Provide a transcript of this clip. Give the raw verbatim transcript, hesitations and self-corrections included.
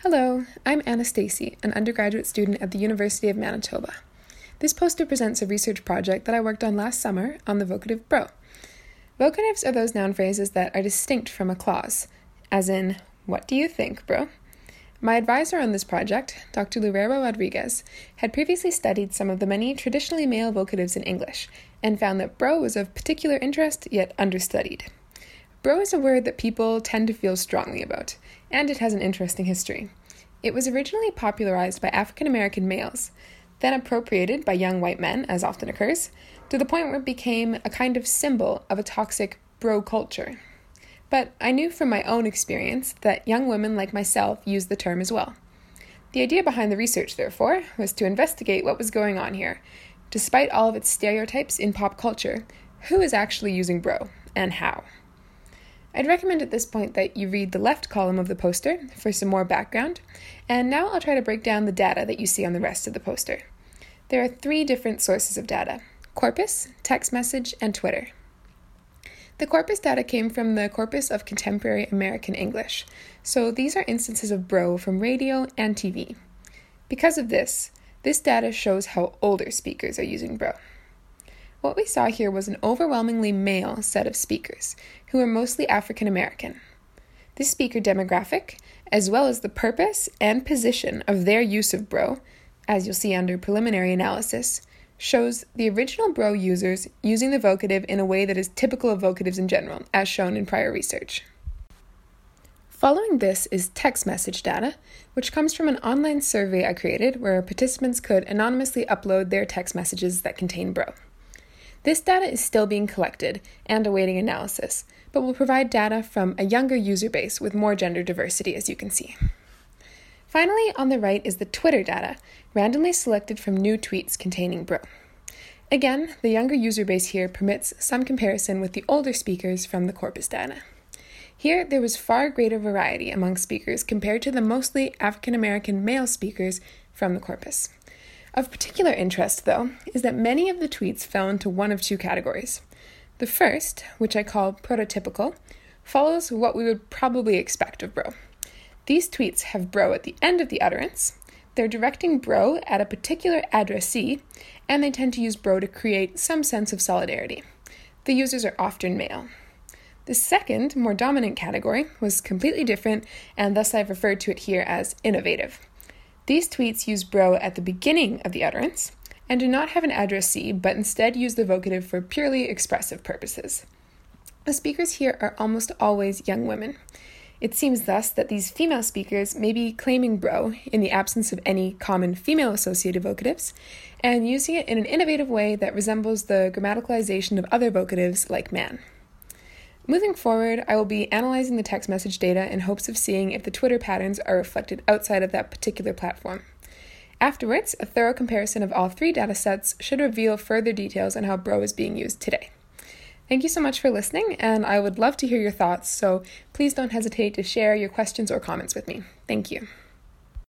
Hello, I'm Anna Stacy, an undergraduate student at the University of Manitoba. This poster presents a research project that I worked on last summer on the vocative bro. Vocatives are those noun phrases that are distinct from a clause, as in, what do you think, bro? My advisor on this project, Doctor Loureiro Rodriguez, had previously studied some of the many traditionally male vocatives in English and found that bro was of particular interest yet understudied. Bro is a word that people tend to feel strongly about, and it has an interesting history. It was originally popularized by African American males, then appropriated by young white men, as often occurs, to the point where it became a kind of symbol of a toxic bro culture. But I knew from my own experience that young women like myself use the term as well. The idea behind the research, therefore, was to investigate what was going on here. Despite all of its stereotypes in pop culture, who is actually using bro, and how? I'd recommend at this point that you read the left column of the poster for some more background, and now I'll try to break down the data that you see on the rest of the poster. There are three different sources of data: corpus, text message, and Twitter. The corpus data came from the Corpus of Contemporary American English, so these are instances of bro from radio and T V. Because of this, this data shows how older speakers are using bro. What we saw here was an overwhelmingly male set of speakers, who are mostly African American. This speaker demographic, as well as the purpose and position of their use of bro, as you'll see under preliminary analysis, shows the original bro users using the vocative in a way that is typical of vocatives in general, as shown in prior research. Following this is text message data, which comes from an online survey I created where participants could anonymously upload their text messages that contain bro. This data is still being collected and awaiting analysis, but will provide data from a younger user base with more gender diversity, as you can see. Finally, on the right is the Twitter data, randomly selected from new tweets containing bro. Again, the younger user base here permits some comparison with the older speakers from the corpus data. Here, there was far greater variety among speakers compared to the mostly African American male speakers from the corpus. Of particular interest, though, is that many of the tweets fell into one of two categories. The first, which I call prototypical, follows what we would probably expect of bro. These tweets have bro at the end of the utterance, they're directing bro at a particular addressee, and they tend to use bro to create some sense of solidarity. The users are often male. The second, more dominant category was completely different, and thus I've referred to it here as innovative. These tweets use bro at the beginning of the utterance and do not have an addressee, but instead use the vocative for purely expressive purposes. The speakers here are almost always young women. It seems thus that these female speakers may be claiming bro in the absence of any common female-associated vocatives and using it in an innovative way that resembles the grammaticalization of other vocatives like man. Moving forward, I will be analyzing the text message data in hopes of seeing if the Twitter patterns are reflected outside of that particular platform. Afterwards, a thorough comparison of all three datasets should reveal further details on how bro is being used today. Thank you so much for listening, and I would love to hear your thoughts, so please don't hesitate to share your questions or comments with me. Thank you.